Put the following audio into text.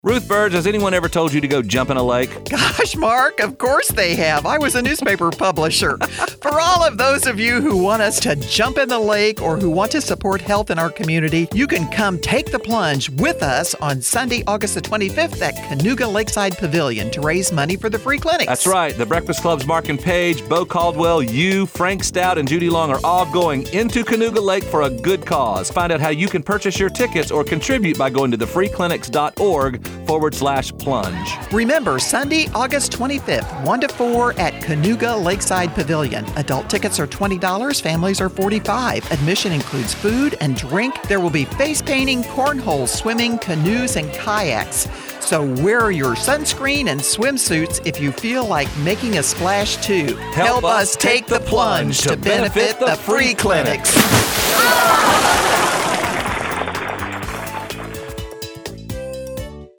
Ruth Burge, has anyone ever told you to go jump in a lake? Gosh, Mark, of course they have. I was a newspaper publisher. For all of those of you who want us to jump in the lake or who want to support health in our community, you can come take the plunge with us on Sunday, August the 25th at Canoga Lakeside Pavilion to raise money for the free clinics. That's right. The Breakfast Club's Mark and Paige, Bo Caldwell, you, Frank Stout, and Judy Long are all going into Canoga Lake for a good cause. Find out how you can purchase your tickets or contribute by going to thefreeclinics.org/plunge. Remember, Sunday, August 25th, 1 to 4 at Canoga Lakeside Pavilion. Adult tickets are $20, families are $45. Admission includes food and drink. There will be face painting, cornhole, swimming, canoes, and kayaks. So wear your sunscreen and swimsuits if you feel like making a splash too. Help us take the plunge to benefit the free clinics.